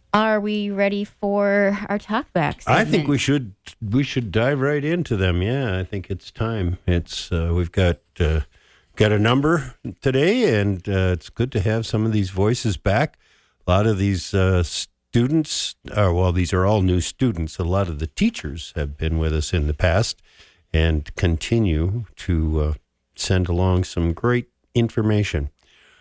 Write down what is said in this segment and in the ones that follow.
Are we ready for our talkback segment? I think we should dive right into them. Yeah, I think it's time. It's we've got a number today, and it's good to have some of these voices back. A lot of these students, these are all new students. A lot of the teachers have been with us in the past and continue to send along some great information.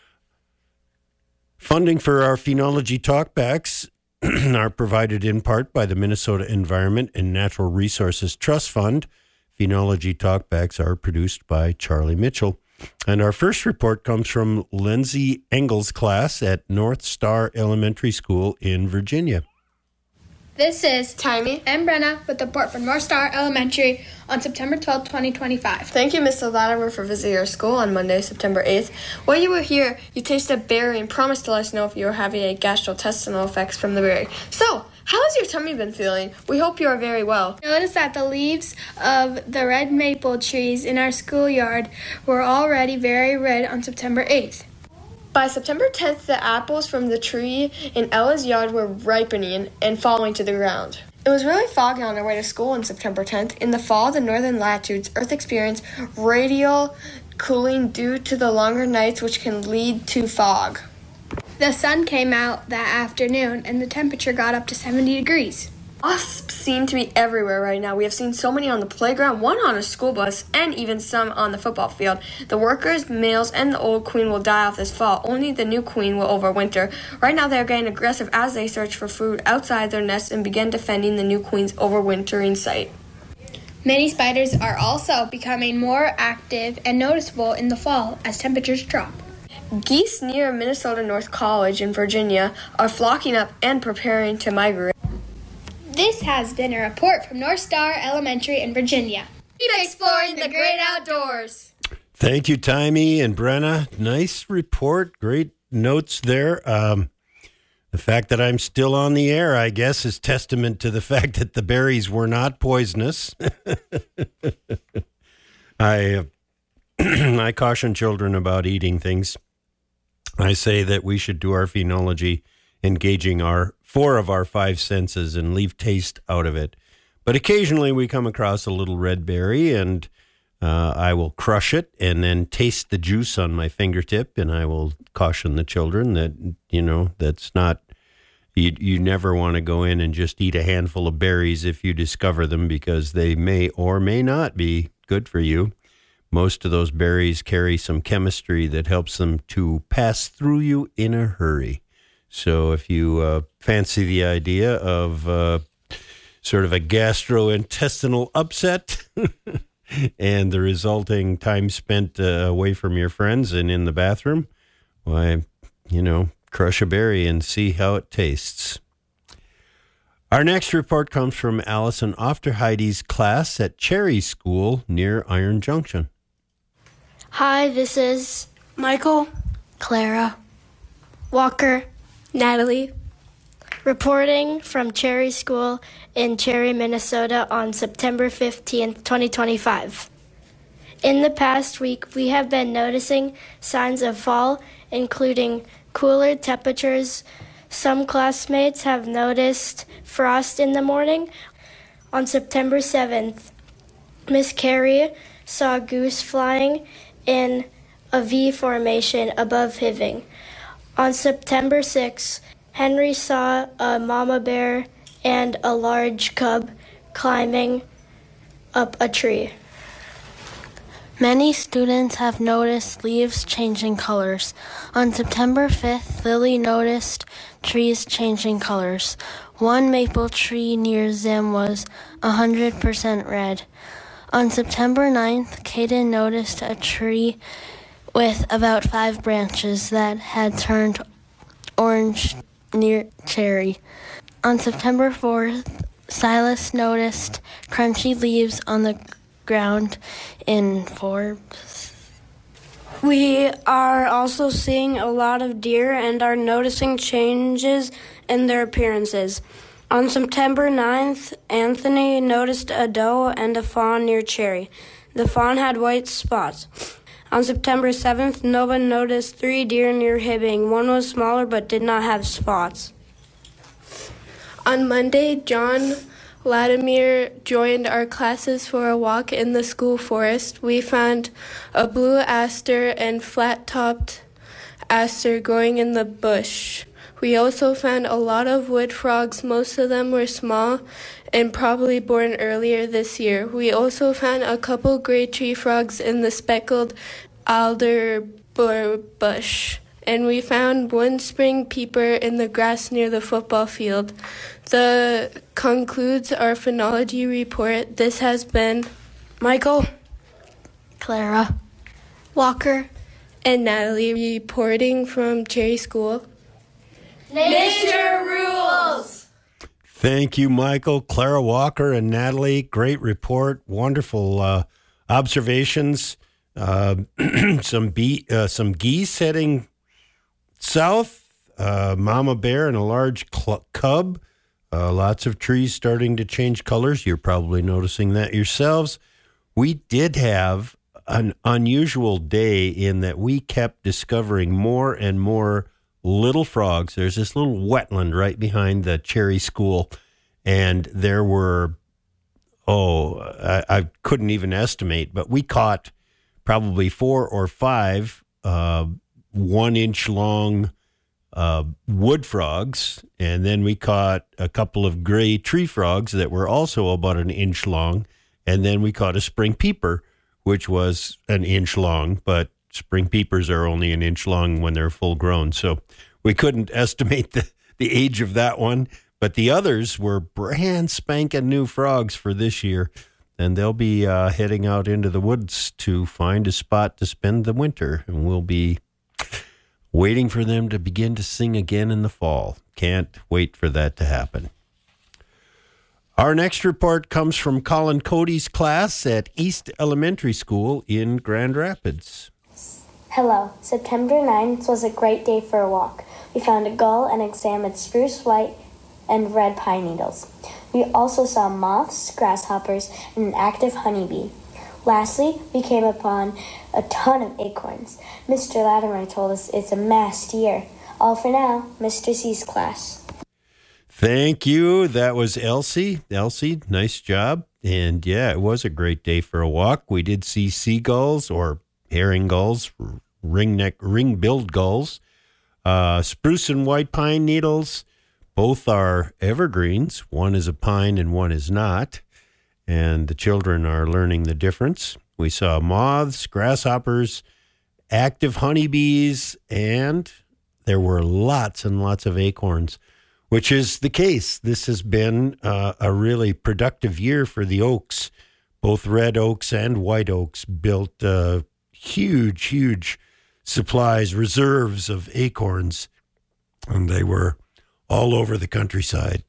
Funding for our Phenology Talkbacks are provided in part by the Minnesota Environment and Natural Resources Trust Fund. Phenology Talkbacks are produced by Charlie Mitchell. And our first report comes from Lindsay Engel's class at North Star Elementary School in Virginia. This is Timey and Brenna with the report from North Star Elementary on September 12, 2025. Thank you, Mr. Latimer, for visiting our school on Monday, September 8th. While you were here, you tasted a berry and promised to let us know if you were having any gastrointestinal effects from the berry. So, how has your tummy been feeling? We hope you are very well. Notice that the leaves of the red maple trees in our schoolyard were already very red on September 8th. By September 10th, the apples from the tree in Ella's yard were ripening and falling to the ground. It was really foggy on our way to school on September 10th. In the fall, the northern latitudes, Earth experienced radial cooling due to the longer nights, which can lead to fog. The sun came out that afternoon, and the temperature got up to 70 degrees. Wasps seem to be everywhere right now. We have seen so many on the playground, one on a school bus, and even some on the football field. The workers, males, and the old queen will die off this fall. Only the new queen will overwinter. Right now they are getting aggressive as they search for food outside their nests and begin defending the new queen's overwintering site. Many spiders are also becoming more active and noticeable in the fall as temperatures drop. Geese near Minnesota North College in Virginia are flocking up and preparing to migrate. This has been a report from North Star Elementary in Virginia. Keep exploring the great outdoors. Thank you, Timey and Brenna. Nice report. Great notes there. The fact that I'm still on the air, I guess, is testament to the fact that the berries were not poisonous. I caution children about eating things. I say that we should do our phenology engaging four of our five senses and leave taste out of it. But occasionally we come across a little red berry, and I will crush it and then taste the juice on my fingertip, and I will caution the children that, that's not, you never want to go in and just eat a handful of berries if you discover them, because they may or may not be good for you. Most of those berries carry some chemistry that helps them to pass through you in a hurry. So if you fancy the idea of sort of a gastrointestinal upset and the resulting time spent away from your friends and in the bathroom, why, crush a berry and see how it tastes. Our next report comes from Allison Ofterheide's class at Cherry School near Iron Junction. Hi, this is Michael, Clara, Walker, Natalie, reporting from Cherry School in Cherry, Minnesota on September 15th, 2025. In the past week, we have been noticing signs of fall, including cooler temperatures. Some classmates have noticed frost in the morning. On September 7th, Miss Carey saw goose flying in a V formation above Hiving. On September 6th, Henry saw a mama bear and a large cub climbing up a tree. Many students have noticed leaves changing colors. On September 5th, Lily noticed trees changing colors. One maple tree near Zim was 100% red. On September 9th, Caden noticed a tree with about 5 branches that had turned orange near Cherry. On September 4th, Silas noticed crunchy leaves on the ground in Forbes. We are also seeing a lot of deer and are noticing changes in their appearances. On September 9th, Anthony noticed a doe and a fawn near Cherry. The fawn had white spots. On September 7th, Nova noticed 3 deer near Hibbing. One was smaller but did not have spots. On Monday, John Latimer joined our classes for a walk in the school forest. We found a blue aster and flat-topped aster growing in the bush. We also found a lot of wood frogs. Most of them were small and probably born earlier this year. We also found a couple gray tree frogs in the speckled alder bush. And we found one spring peeper in the grass near the football field. That concludes our phenology report. This has been Michael, Clara, Walker, and Natalie reporting from Cherry School. Nature rules! Thank you, Michael, Clara Walker, and Natalie. Great report. Wonderful observations. Some geese heading south. Mama bear and a large cub. Lots of trees starting to change colors. You're probably noticing that yourselves. We did have an unusual day in that we kept discovering more and more little frogs. There's this little wetland right behind the Cherry School, and there were, I couldn't even estimate, but we caught probably 4 or 5 1-inch long wood frogs, and then we caught a couple of gray tree frogs that were also about 1 inch long, and then we caught a spring peeper, which was 1 inch long, but spring peepers are only 1 inch long when they're full grown. So we couldn't estimate the age of that one, but the others were brand spanking new frogs for this year. And they'll be heading out into the woods to find a spot to spend the winter. And we'll be waiting for them to begin to sing again in the fall. Can't wait for that to happen. Our next report comes from Colin Cody's class at East Elementary School in Grand Rapids. Hello. September 9th was a great day for a walk. We found a gull and examined spruce, white, and red pine needles. We also saw moths, grasshoppers, and an active honeybee. Lastly, we came upon a ton of acorns. Mr. Latimer told us it's a mass year. All for now, Mr. C's class. Thank you. That was Elsie. Elsie, nice job. And yeah, it was a great day for a walk. We did see seagulls or herring gulls, ring-billed gulls, spruce and white pine needles. Both are evergreens. One is a pine and one is not. And the children are learning the difference. We saw moths, grasshoppers, active honeybees, and there were lots and lots of acorns, which is the case. This has been a really productive year for the oaks. Both red oaks and white oaks built huge supplies, reserves of acorns, and they were all over the countryside.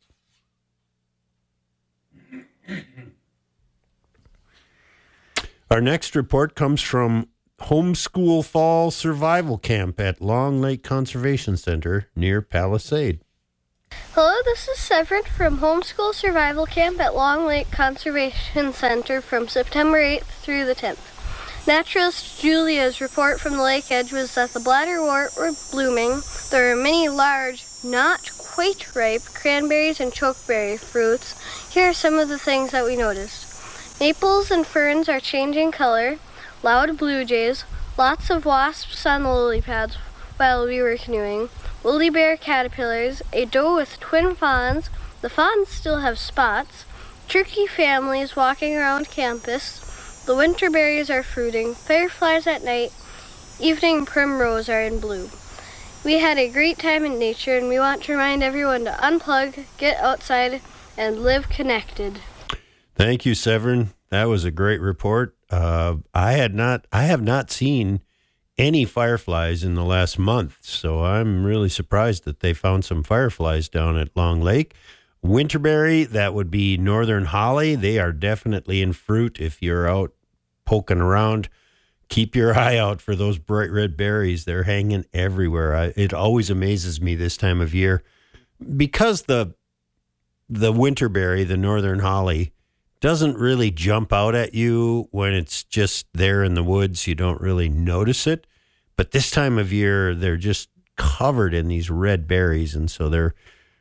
Our next report comes from Homeschool Fall Survival Camp at Long Lake Conservation Center near Palisade. Hello, this is Severin from Homeschool Survival Camp at Long Lake Conservation Center from September 8th through the 10th. Naturalist Julia's report from the lake edge was that the bladderwort were blooming. There were many large, not quite ripe cranberries and chokeberry fruits. Here are some of the things that we noticed. Maples and ferns are changing color, loud blue jays, lots of wasps on the lily pads while we were canoeing, woolly bear caterpillars, a doe with twin fawns, the fawns still have spots, turkey families walking around campus, the winter berries are fruiting, fireflies at night, evening primrose are in bloom. We had a great time in nature, and we want to remind everyone to unplug, get outside, and live connected. Thank you, Severin. That was a great report. I have not seen any fireflies in the last month, so I'm really surprised that they found some fireflies down at Long Lake. Winterberry, that would be northern holly. They are definitely in fruit. If you're out poking around, keep your eye out for those bright red berries. They're hanging everywhere. It always amazes me this time of year because the winterberry, the northern holly, doesn't really jump out at you when it's just there in the woods. You don't really notice it. But this time of year, they're just covered in these red berries, and so they're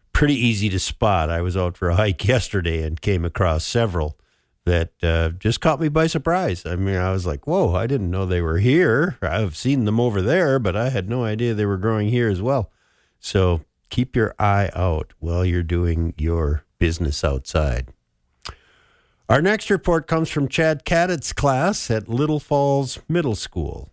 pretty easy to spot. I was out for a hike yesterday and came across several that just caught me by surprise. I mean, I was like, whoa, I didn't know they were here. I've seen them over there, but I had no idea they were growing here as well. So keep your eye out while you're doing your business outside. Our next report comes from Chad Caddett's class at Little Falls Middle School.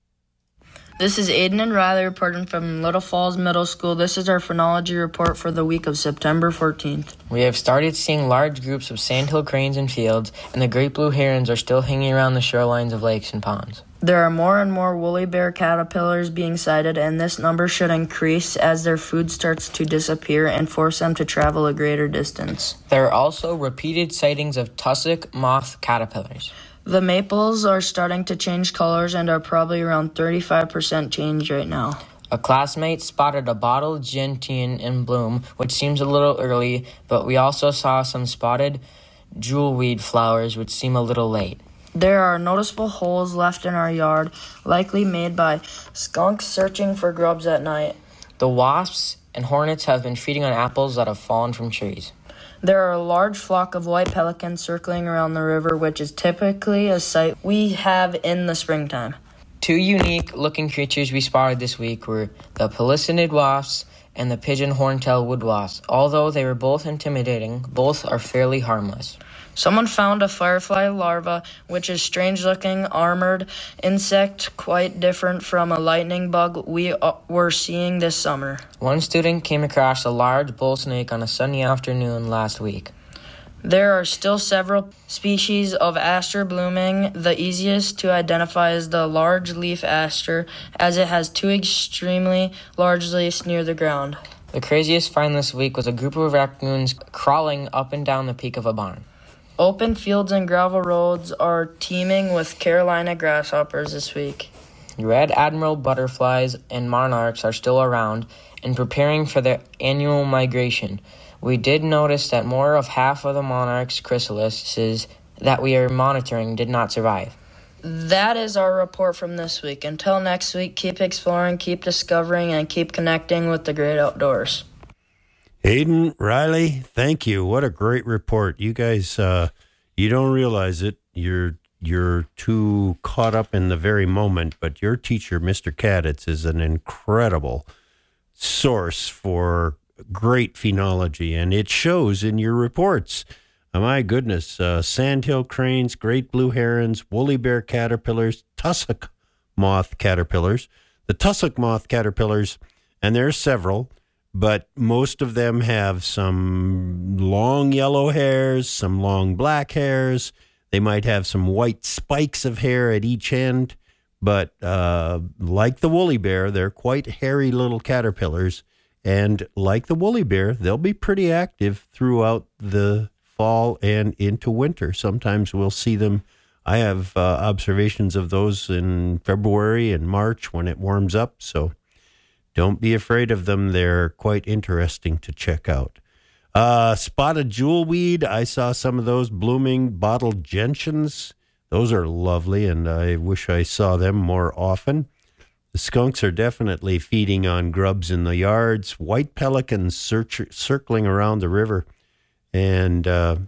This is Aiden and Riley reporting from Little Falls Middle School. This is our phenology report for the week of September 14th. We have started seeing large groups of sandhill cranes in fields, and the great blue herons are still hanging around the shorelines of lakes and ponds. There are more and more woolly bear caterpillars being sighted, and this number should increase as their food starts to disappear and force them to travel a greater distance. There are also repeated sightings of tussock moth caterpillars. The maples are starting to change colors and are probably around 35% change right now. A classmate spotted a bottled gentian in bloom, which seems a little early, but we also saw some spotted jewelweed flowers, which seem a little late. There are noticeable holes left in our yard, likely made by skunks searching for grubs at night. The wasps and hornets have been feeding on apples that have fallen from trees. There are a large flock of white pelicans circling around the river, which is typically a sight we have in the springtime. Two unique-looking creatures we spotted this week were the pelicinid wasps and the pigeon horntail wood wasp. Although they were both intimidating, both are fairly harmless. Someone found a firefly larva, which is strange-looking armored insect, quite different from a lightning bug we were seeing this summer. One student came across a large bull snake on a sunny afternoon last week. There are still several species of aster blooming. The easiest to identify is the large leaf aster, as it has two extremely large leaves near the ground. The craziest find this week was a group of raccoons crawling up and down the peak of a barn. Open fields and gravel roads are teeming with Carolina grasshoppers this week. Red admiral butterflies and monarchs are still around and preparing for their annual migration. We did notice that more of half of the monarch's chrysalises that we are monitoring did not survive. That is our report from this week. Until next week, keep exploring, keep discovering, and keep connecting with the great outdoors. Aiden, Riley, thank you. What a great report. You guys, you don't realize it. You're too caught up in the very moment, but your teacher, Mr. Cadets, is an incredible source for great phenology, and it shows in your reports. My goodness, sandhill cranes, great blue herons, woolly bear caterpillars, tussock moth caterpillars. The tussock moth caterpillars, and there's several, but most of them have some long yellow hairs, some long black hairs. They might have some white spikes of hair at each end, but like the woolly bear, they're quite hairy little caterpillars. And like the woolly bear, they'll be pretty active throughout the fall and into winter. Sometimes we'll see them. I have observations of those in February and March when it warms up, so don't be afraid of them. They're quite interesting to check out. Spotted jewelweed, I saw some of those blooming. Bottled gentians, those are lovely, and I wish I saw them more often. The skunks are definitely feeding on grubs in the yards. White pelicans circling around the river. And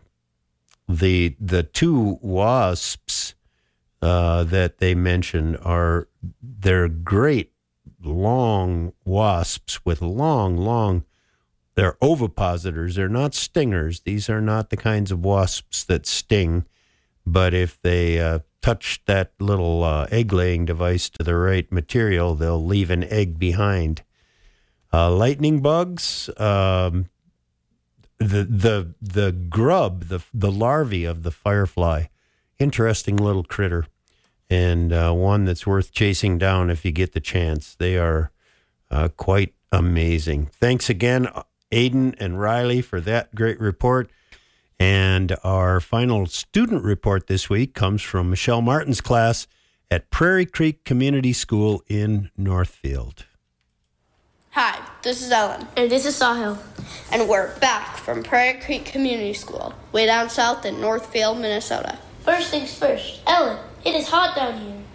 the two wasps that they mentioned they're great long wasps with long, they're ovipositors. They're not stingers. These are not the kinds of wasps that sting. But if they touch that little egg-laying device to the right material, they'll leave an egg behind. Lightning bugs, the grub, the larvae of the firefly, interesting little critter, and one that's worth chasing down if you get the chance. They are quite amazing. Thanks again, Aiden and Riley, for that great report. And our final student report this week comes from Michelle Martin's class at Prairie Creek Community School in Northfield. Hi, this is Ellen. And this is Sahil. And we're back from Prairie Creek Community School, way down south in Northfield, Minnesota. First things first, Ellen, it is hot down here.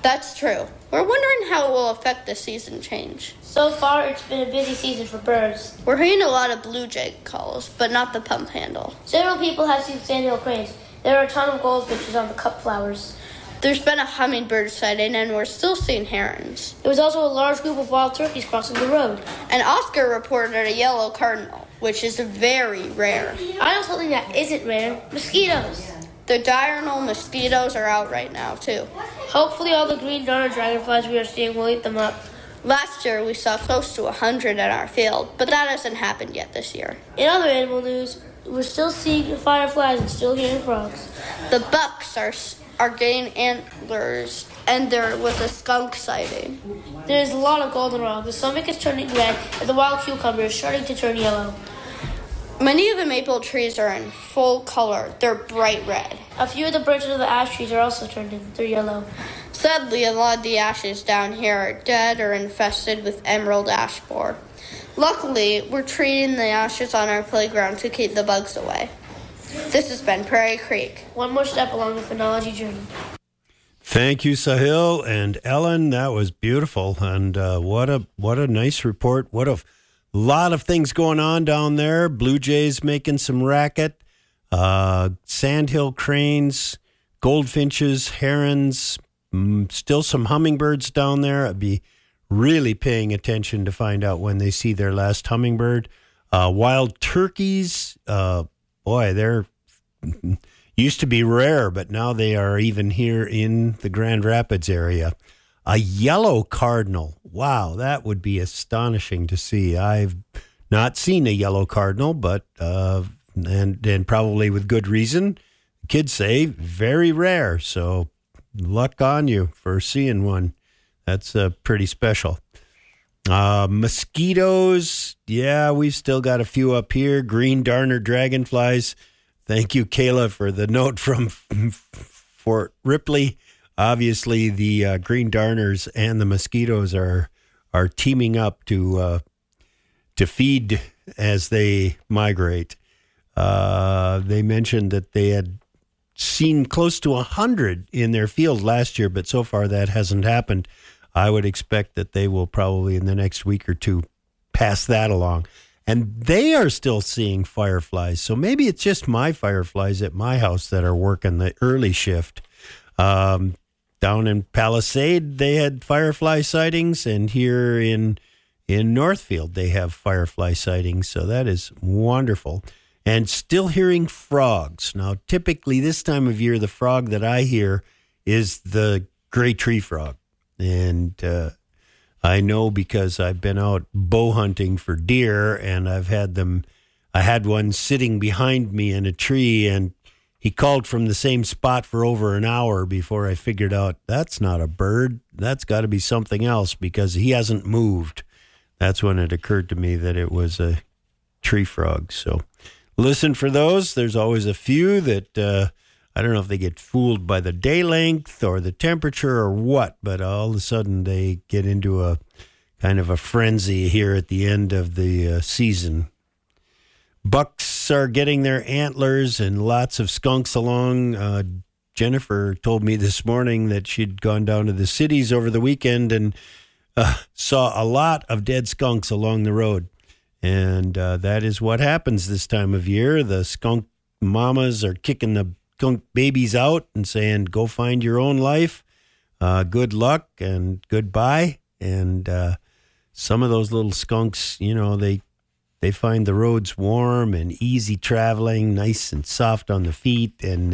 That's true. We're wondering how it will affect the season change. So far, it's been a busy season for birds. We're hearing a lot of blue jay calls, but not the pump handle. Several people have seen sandhill cranes. There are a ton of goldfinches on the cup flowers. There's been a hummingbird sighting, and we're still seeing herons. There was also a large group of wild turkeys crossing the road. And Oscar reported a yellow cardinal, which is very rare. I know something that isn't rare. Mosquitoes. The diurnal mosquitoes are out right now, too. Hopefully all the green darner dragonflies we are seeing will eat them up. Last year, we saw close to 100 in our field, but that hasn't happened yet this year. In other animal news, we're still seeing fireflies and still hearing frogs. The bucks are getting antlers, and there was a skunk sighting. There's a lot of goldenrod. The stomach is turning red, and the wild cucumber is starting to turn yellow. Many of the maple trees are in full color. They're bright red. A few of the branches of the ash trees are also they're yellow. Sadly, a lot of the ashes down here are dead or infested with emerald ash borer. Luckily, we're treating the ashes on our playground to keep the bugs away. This has been Prairie Creek. One more step along the phenology journey. Thank you, Sahil and Ellen. That was beautiful, and what a nice report. What a lot of things going on down there. Blue jays making some racket, sandhill cranes, goldfinches, herons, still some hummingbirds down there. I'd be really paying attention to find out when they see their last hummingbird. Wild turkeys, boy, they're used to be rare, but now they are even here in the Grand Rapids area. A yellow cardinal. Wow, that would be astonishing to see. I've not seen a yellow cardinal, but and probably with good reason. Kids say very rare, so luck on you for seeing one. That's pretty special. Mosquitoes, yeah, we've still got a few up here. Green darner dragonflies. Thank you, Kayla, for the note from Fort Ripley. Obviously, the green darners and the mosquitoes are teaming up to feed as they migrate. They mentioned that they had seen close to 100 in their field last year, but so far that hasn't happened. I would expect that they will probably in the next week or two pass that along. And they are still seeing fireflies. So maybe it's just my fireflies at my house that are working the early shift. Down in Palisade, they had firefly sightings, and here in Northfield, they have firefly sightings. So that is wonderful. And still hearing frogs. Now, typically this time of year, the frog that I hear is the gray tree frog. And I know because I've been out bow hunting for deer, and I had one sitting behind me in a tree, and he called from the same spot for over an hour before I figured out that's not a bird. That's got to be something else because he hasn't moved. That's when it occurred to me that it was a tree frog. So listen for those. There's always a few that I don't know if they get fooled by the day length or the temperature or what, but all of a sudden they get into a kind of a frenzy here at the end of the season. Bucks are getting their antlers and lots of skunks along. Jennifer told me this morning that she'd gone down to the cities over the weekend and saw a lot of dead skunks along the road. And that is what happens this time of year. The skunk mamas are kicking the skunk babies out and saying, go find your own life. Good luck and goodbye. And some of those little skunks, you know, they find the roads warm and easy traveling, nice and soft on the feet, and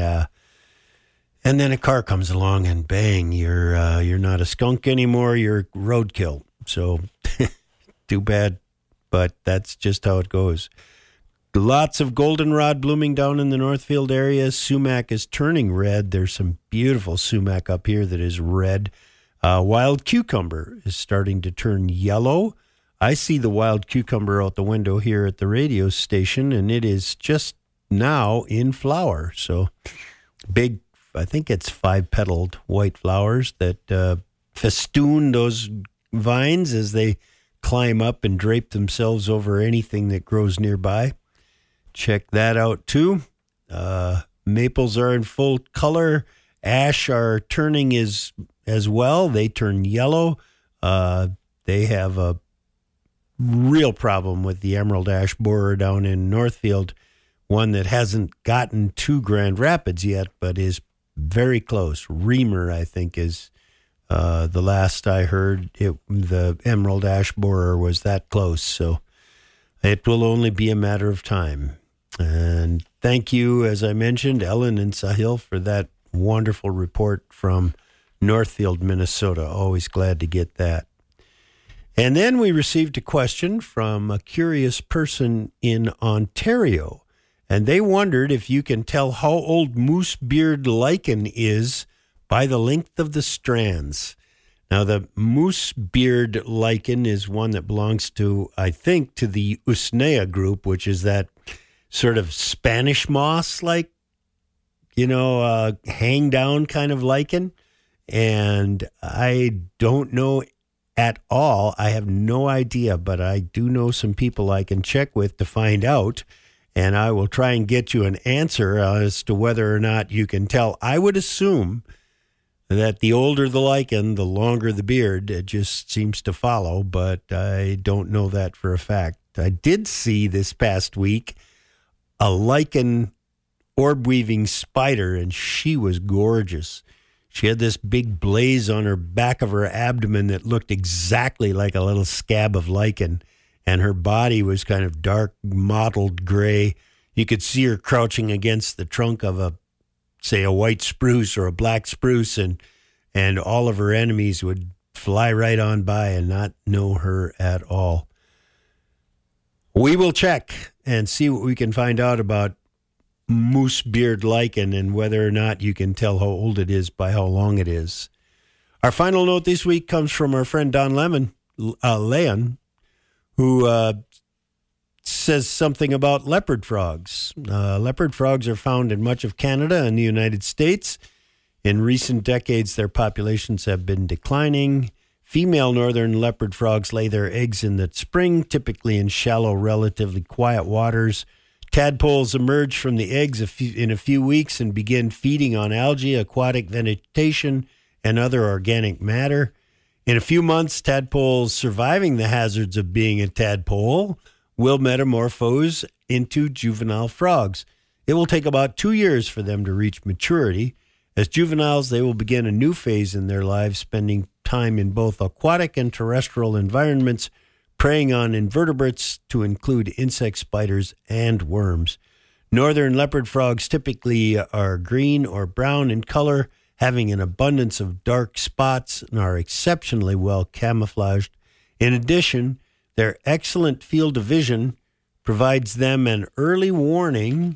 then a car comes along and bang, you're not a skunk anymore, you're roadkill. So too bad, but that's just how it goes. Lots of goldenrod blooming down in the Northfield area. Sumac is turning red. There's some beautiful sumac up here that is red. Wild cucumber is starting to turn yellow. I see the wild cucumber out the window here at the radio station, and it is just now in flower. So big, I think it's 5-petaled white flowers that festoon those vines as they climb up and drape themselves over anything that grows nearby. Check that out too. Maples are in full color. Ash are turning is as well. They turn yellow. They have a real problem with the emerald ash borer down in Northfield, one that hasn't gotten to Grand Rapids yet, but is very close. Reamer, I think, is the last I heard. The emerald ash borer was that close, so it will only be a matter of time. And thank you, as I mentioned, Ellen and Sahil, for that wonderful report from Northfield, Minnesota. Always glad to get that. And then we received a question from a curious person in Ontario, and they wondered if you can tell how old moose beard lichen is by the length of the strands. Now, the moose beard lichen is one that belongs to, I think, to the Usnea group, which is that sort of Spanish moss, like, hang down kind of lichen. And I don't know at all. I have no idea, but I do know some people I can check with to find out. And I will try and get you an answer as to whether or not you can tell. I would assume that the older the lichen, the longer the beard. It just seems to follow, but I don't know that for a fact. I did see this past week a lichen orb-weaving spider, and she was gorgeous. She had this big blaze on her back of her abdomen that looked exactly like a little scab of lichen, and her body was kind of dark, mottled gray. You could see her crouching against the trunk of a white spruce or a black spruce, and all of her enemies would fly right on by and not know her at all. We will check and see what we can find out about moose beard lichen and whether or not you can tell how old it is by how long it is. Our final note this week comes from our friend Don Leon, who says something about leopard frogs. Leopard frogs are found in much of Canada and the United States. In recent decades, their populations have been declining. Female northern leopard frogs lay their eggs in the spring, typically in shallow, relatively quiet waters. Tadpoles emerge from the eggs in a few weeks and begin feeding on algae, aquatic vegetation, and other organic matter. In a few months, tadpoles surviving the hazards of being a tadpole will metamorphose into juvenile frogs. It will take about 2 years for them to reach maturity. As juveniles, they will begin a new phase in their lives, spending time in both aquatic and terrestrial environments, preying on invertebrates to include insects, spiders, and worms. Northern leopard frogs typically are green or brown in color, having an abundance of dark spots, and are exceptionally well camouflaged. In addition, their excellent field of vision provides them an early warning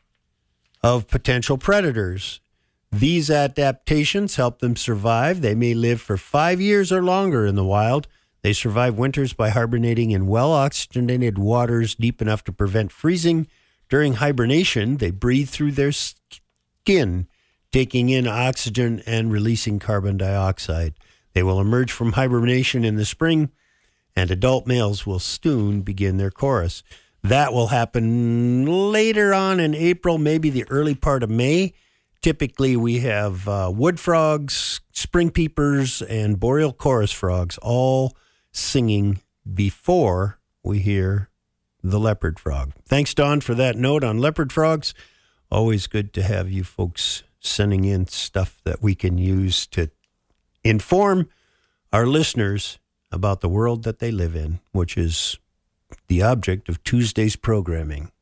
of potential predators. These adaptations help them survive. They may live for 5 years or longer in the wild. They survive winters by hibernating in well-oxygenated waters deep enough to prevent freezing. During hibernation, they breathe through their skin, taking in oxygen and releasing carbon dioxide. They will emerge from hibernation in the spring, and adult males will soon begin their chorus. That will happen later on in April, maybe the early part of May. Typically, we have wood frogs, spring peepers, and boreal chorus frogs all singing before we hear the leopard frog. Thanks, Don, for that note on leopard frogs. Always good to have you folks sending in stuff that we can use to inform our listeners about the world that they live in, which is the object of Tuesday's programming.